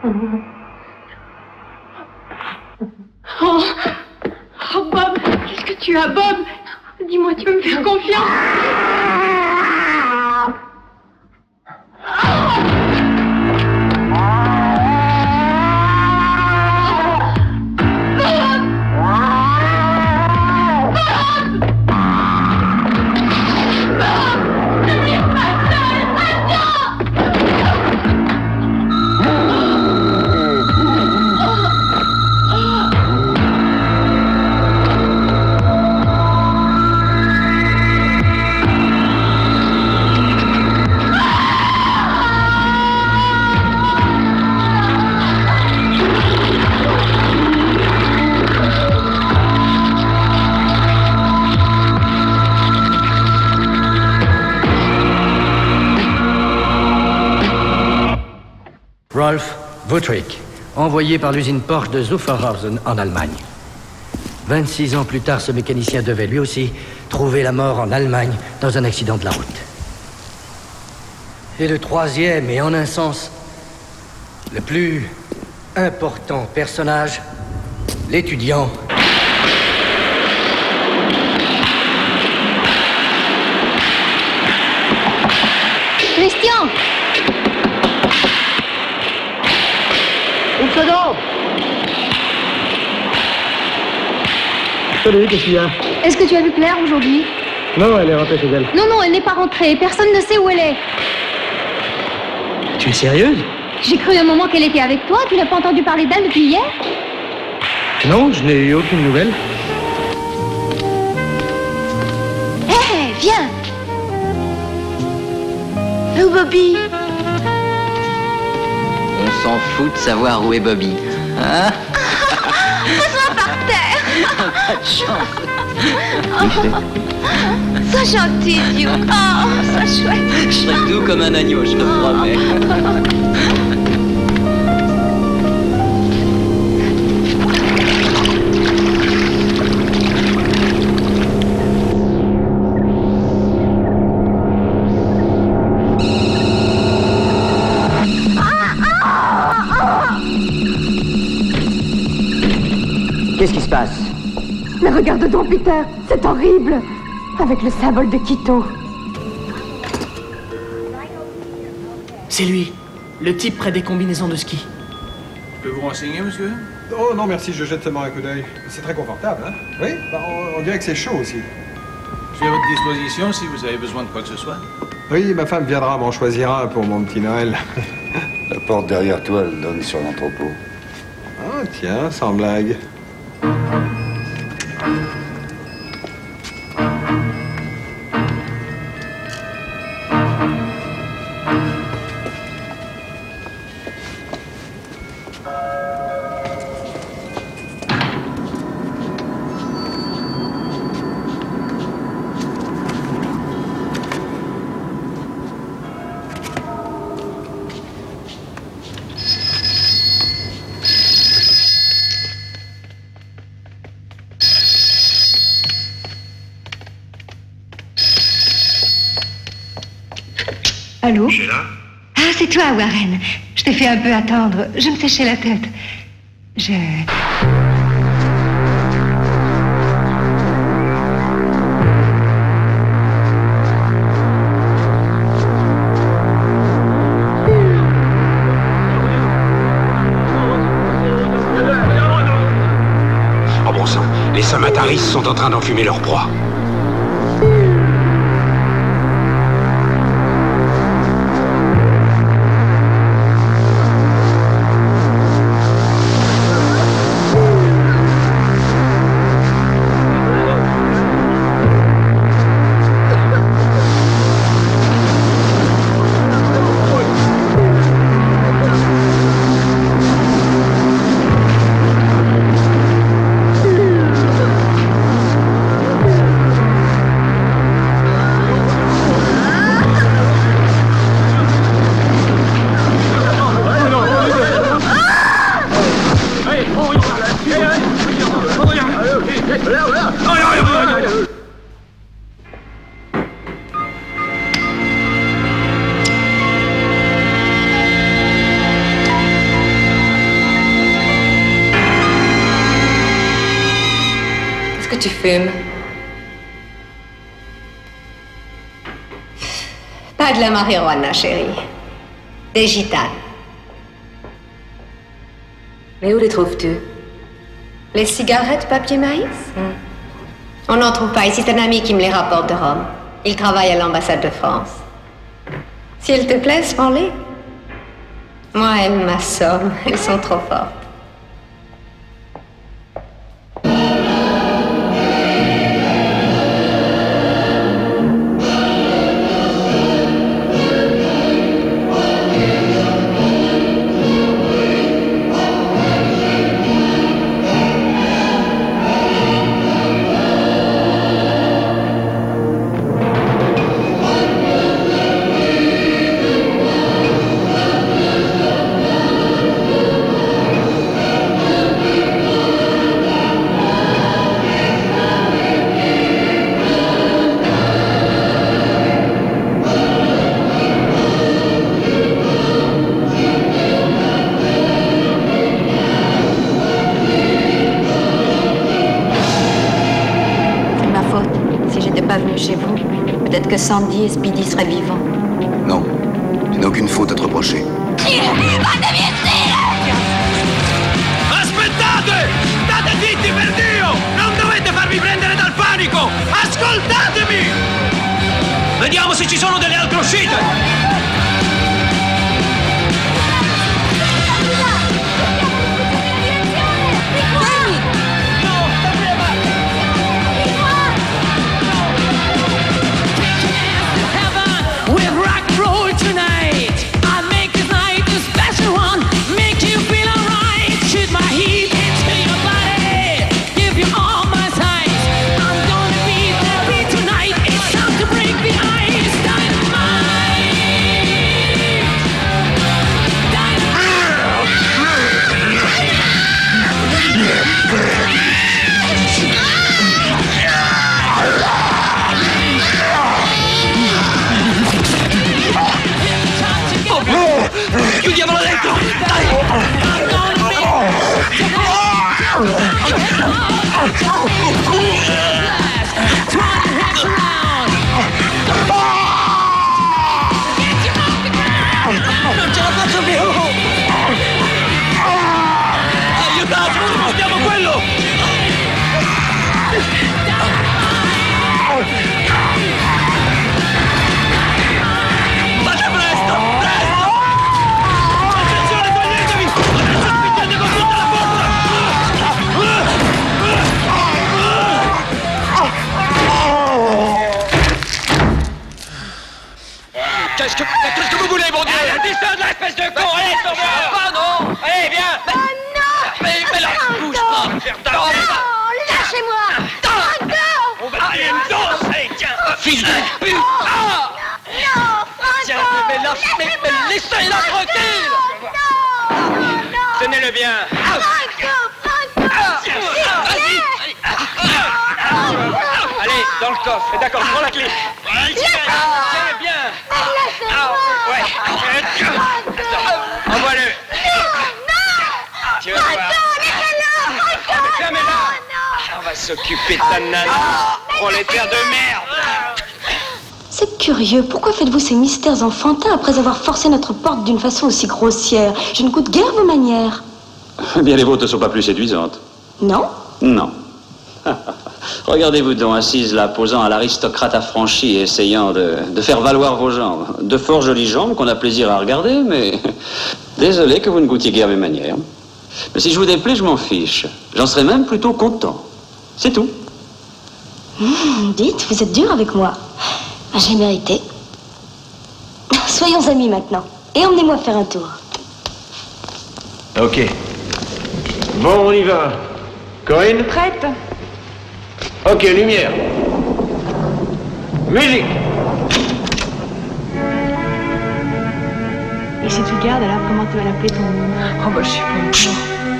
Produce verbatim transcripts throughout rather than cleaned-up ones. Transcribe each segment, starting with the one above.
Oh, oh Bob, qu'est-ce que tu as, Bob? Dis-moi, tu veux me faire confiance? Rolf Wuttrich, envoyé par l'usine Porsche de Zuffenhausen en Allemagne. vingt-six ans plus tard, ce mécanicien devait lui aussi trouver la mort en Allemagne dans un accident de la route. Et le troisième, et en un sens, le plus important personnage, l'étudiant. Christian! Une seconde! Salut, qu'est-ce qu'il y a? Est-ce que tu as vu Claire aujourd'hui? Non, elle est rentrée chez elle. Non, non, elle n'est pas rentrée. Personne ne sait où elle est. Tu es sérieuse? J'ai cru un moment qu'elle était avec toi. Tu n'as pas entendu parler d'elle depuis hier? Non, je n'ai eu aucune nouvelle. Hé, hey, viens! Où Bobby? On s'en fout de savoir où est Bobby. Hein? Pose-moi par terre! Pas de chance. Sois gentil, Duke. Oh, sois chouette. Je serai doux comme un agneau, je te promets. Qu'est-ce qui se passe? Mais regarde donc, Peter, c'est horrible. Avec le symbole de Quito. C'est lui, le type près des combinaisons de ski. Je peux vous renseigner, monsieur? Oh non, merci, je jette seulement un coup d'œil. C'est très confortable, hein? Oui, bah, on, on dirait que c'est chaud aussi. Je suis à votre disposition si vous avez besoin de quoi que ce soit. Oui, ma femme viendra m'en choisir un pour mon petit Noël. La porte derrière toi, elle donne sur l'entrepôt. Ah, tiens, sans blague. Allô? Sheila? Ah, c'est toi, Warren. Je t'ai fait un peu attendre. Je me séchais la tête. Je... Oh bon sang, les Samataris sont en train d'enfumer leur proie. tu fumes? Pas de la marijuana, chérie. Des gitanes. Mais où les trouves-tu? Les cigarettes papier maïs? hmm. On n'en trouve pas ici, c'est un ami qui me les rapporte de Rome. Il travaille à l'ambassade de France. S'il te plaît, prends-les. Moi, elles m'assomment, elles sont trop fortes. Que Sandy et Speedy seraient vivants. Non, tu n'as aucune faute à te reprocher. Aspettate! State zitti, per Dio! Non dovete farvi prendere dal panico! Ascoltatemi! Vediamo se ci sono delle altre uscite! Chiudiamolo dentro! Dai! Non ce la faccio più! Aiutateci! Portiamo quello! Fate presto! Presto! Attenzione, toglietevi! Adesso spingete con tutta la forza! Qu'est-ce que... Qu'est-ce que vous voulez, mon Dieu? Allez, descends là, espèce de con! Allez, sors là! Pas, non! Allez, viens! Oh non! Mais, mais là, bouge pas! Non! Lâchez-moi! Franco! On va aller une danse! Allez, tiens! Fils de pute! Ah! Non, Franco! Tiens, mais lâche, mais, mais laissez-la tranquille! Non! Non! Tenez-le bien! Franco! Franco! Vas-y! Allez, dans le coffre. D'accord, prends la clé. Tiens bien. Ah, ouais. Envoie-le. Tu vas voir. Fermez-la. On va s'occuper de ta nana. Prolétaire de merde. C'est curieux, pourquoi faites-vous ces mystères enfantins après avoir forcé notre porte d'une façon aussi grossière? Je ne goûte guère vos manières. Bien, les vôtres ne sont pas plus séduisantes. Non? Non. Regardez-vous donc, assise là, posant à l'aristocrate affranchi et essayant de, de faire valoir vos jambes. De fort jolies jambes qu'on a plaisir à regarder, mais... Désolé que vous ne goûtiez guère mes manières. Mais si je vous déplais, je m'en fiche. J'en serais même plutôt content. C'est tout. Mmh, dites, vous êtes dur avec moi. J'ai mérité. Soyons amis maintenant. Et emmenez-moi faire un tour. Ok. Bon, on y va. Corinne? Prête? Ok, lumière. Musique. Et si tu gardes, alors comment tu vas l'appeler ton nom? Oh bah je sais pas.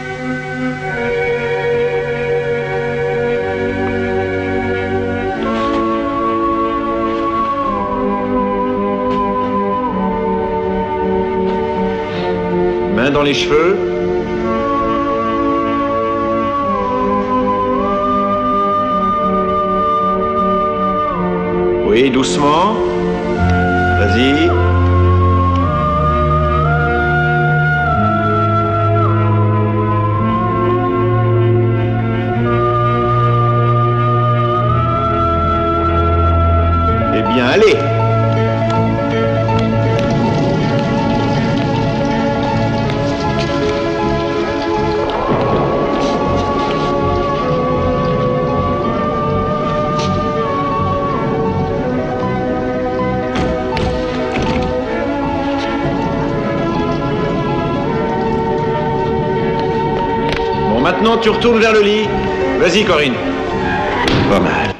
Main dans les cheveux. Oui, doucement. Vas-y. Eh bien, allez. Maintenant, tu retournes vers le lit. Vas-y, Corinne. Pas mal.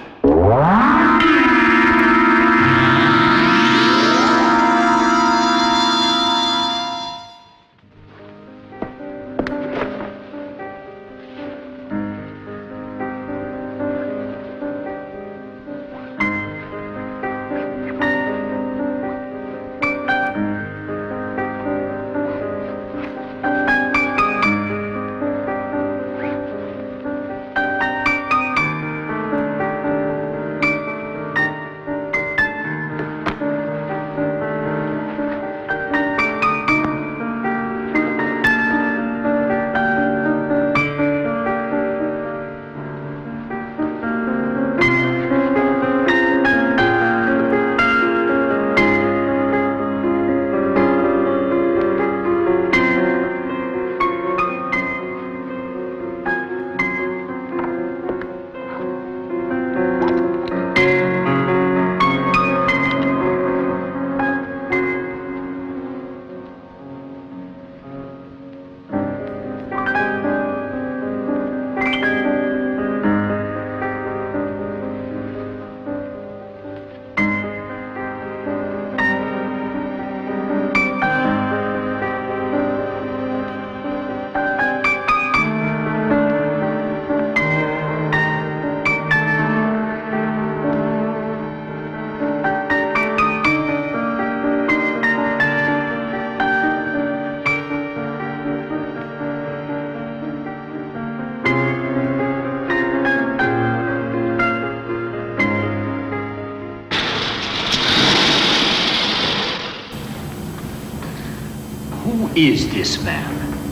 Who is this man?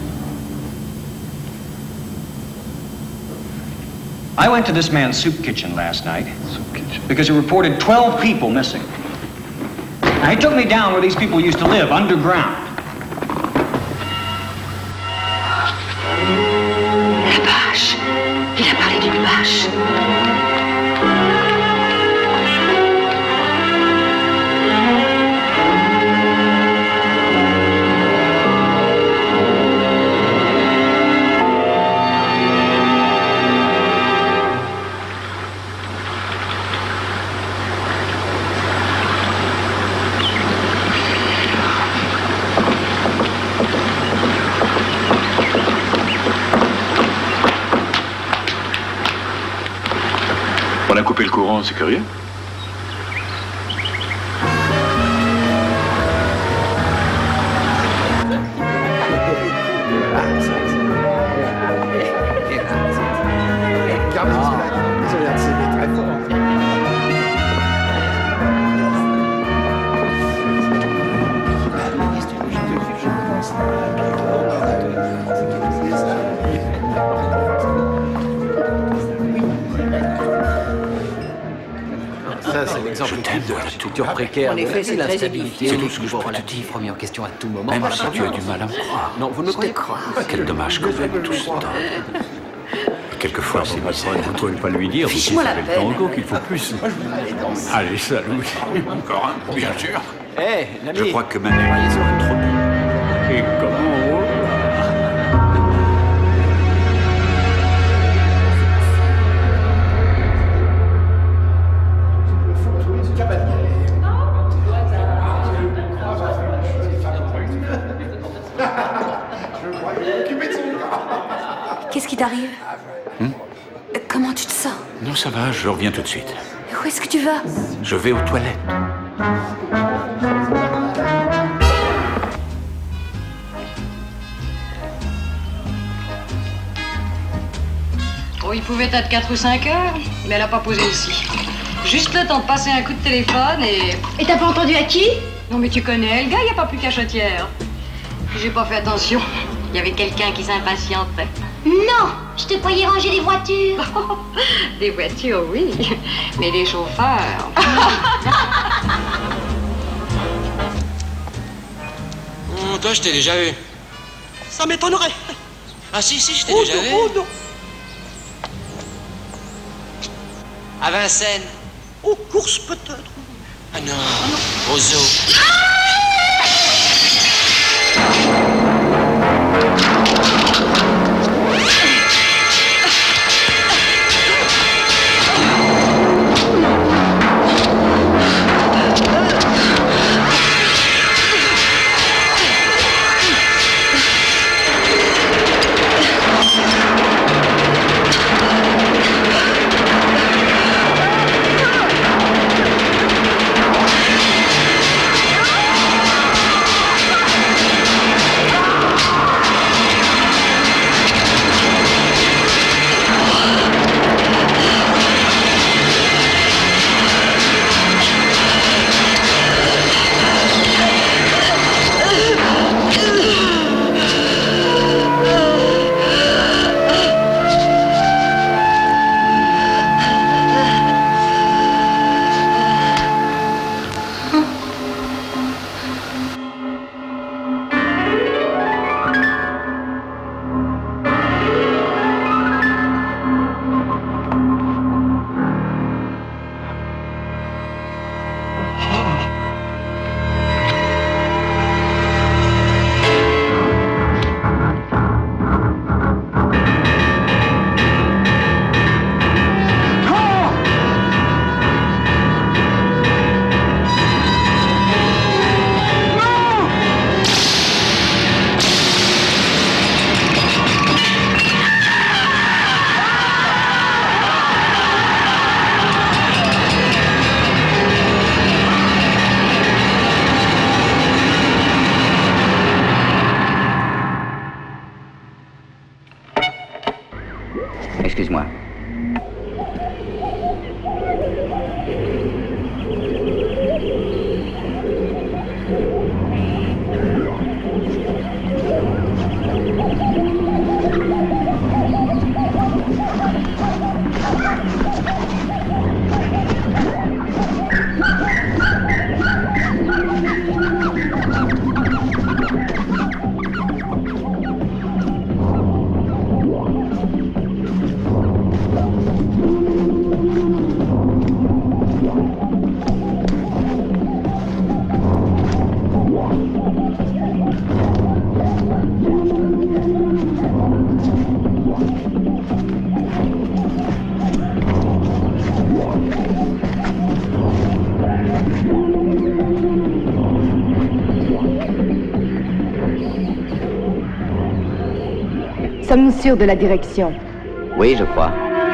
I went to this man's soup kitchen last night. Soup kitchen? Because he reported twelve people missing. Now, he took me down where these people used to live, underground. La bâche. Il a parlé d'une bâche. On a coupé le courant, c'est curieux. Ça, c'est l'exemple type de la structure précaire. En effet, c'est très l'instabilité. C'est tout ce que je peux te dire. Remis en question à tout moment. Même si tu as du mal à me croire. Non, vous ne me croyez pas. Quel dommage que vous avez tout ce temps. Quelquefois, c'est misère. Vous ne trouvez pas lui dire, vous Fiche-moi la savez peine. le tango qu'il faut plus. Allez, salut. Encore un, bien sûr. Hé, l'ami. Je crois que ma liaison est trop dure. Et comment? Qu'est-ce qui t'arrive? Hmm? Comment tu te sens? Non, ça va, je reviens tout de suite. Où est-ce que tu vas? Je vais aux toilettes. Oh, il pouvait être quatre ou cinq heures, mais elle n'a pas posé ici. Juste le temps de passer un coup de téléphone et... Et t'as pas entendu à qui? Non mais tu connais, le gars, y a pas plus cachotière. J'ai pas fait attention. Il y avait quelqu'un qui s'impatientait. Non, je te croyais ranger des voitures. Des voitures, oui. Mais les chauffeurs... Oh, toi, je t'ai déjà vu. Ça m'étonnerait. Ah si, si, je t'ai Oh déjà non, vu. oh non. À Vincennes. Aux courses peut-être. Ah non, au zoo. Excuse-moi. Sommes-nous sûrs de la direction? Oui, je crois.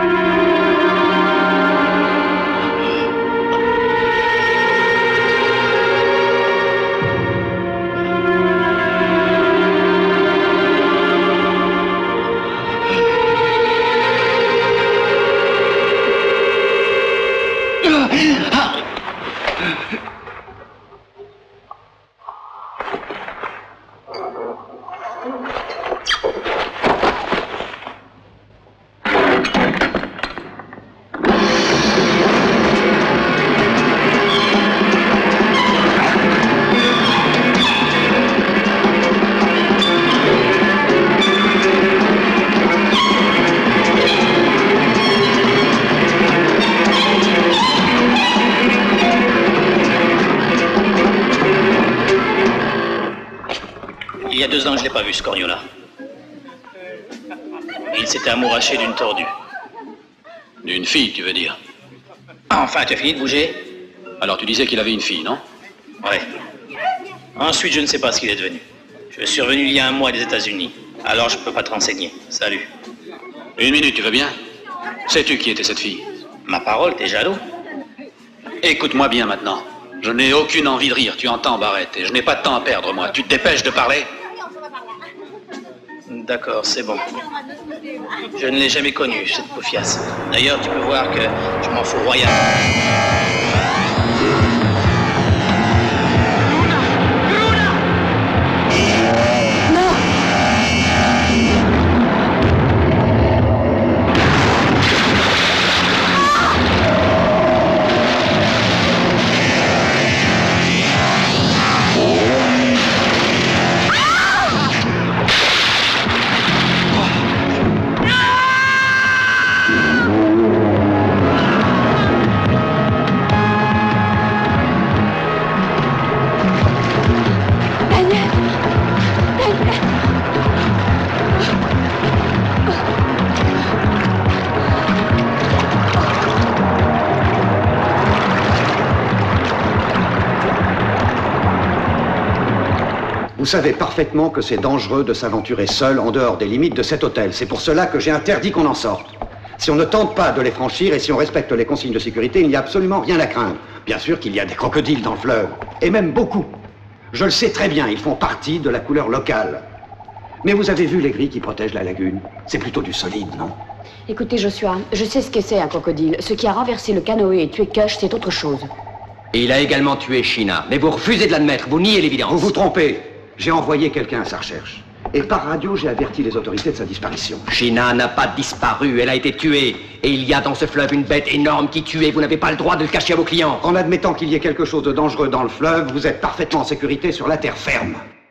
Il y a deux ans que je l'ai pas vu, ce corneau-là. Il s'était amouraché d'une tordue. D'une fille, tu veux dire? Enfin, tu as fini de bouger? Alors tu disais qu'il avait une fille, non? Ouais. Ensuite, je ne sais pas ce qu'il est devenu. Je suis revenu il y a un mois des États-Unis. Alors je peux pas te renseigner. Salut. Une minute, tu veux bien? Sais-tu qui était cette fille? Ma parole, t'es jaloux? Écoute-moi bien maintenant. Je n'ai aucune envie de rire, tu entends, Barrett, et je n'ai pas de temps à perdre, moi. Tu te dépêches de parler? D'accord, c'est bon. Je ne l'ai jamais connue, cette paufiasse. D'ailleurs, tu peux voir que je m'en fous royalement. Vous savez parfaitement que c'est dangereux de s'aventurer seul en dehors des limites de cet hôtel. C'est pour cela que j'ai interdit qu'on en sorte. Si on ne tente pas de les franchir et si on respecte les consignes de sécurité, il n'y a absolument rien à craindre. Bien sûr qu'il y a des crocodiles dans le fleuve, et même beaucoup. Je le sais très bien, ils font partie de la couleur locale. Mais vous avez vu les grilles qui protègent la lagune? C'est plutôt du solide, non? Écoutez, Joshua, je sais ce que c'est un crocodile. Ce qui a renversé le canoë et tué Cush, c'est autre chose. Et il a également tué Sheena. Mais vous refusez de l'admettre, vous niez l'évidence. Vous vous trompez. J'ai envoyé quelqu'un à sa recherche. Et par radio, j'ai averti les autorités de sa disparition. Sheena n'a pas disparu, elle a été tuée. Et il y a dans ce fleuve une bête énorme qui tue et vous n'avez pas le droit de le cacher à vos clients. En admettant qu'il y ait quelque chose de dangereux dans le fleuve, vous êtes parfaitement en sécurité sur la terre ferme.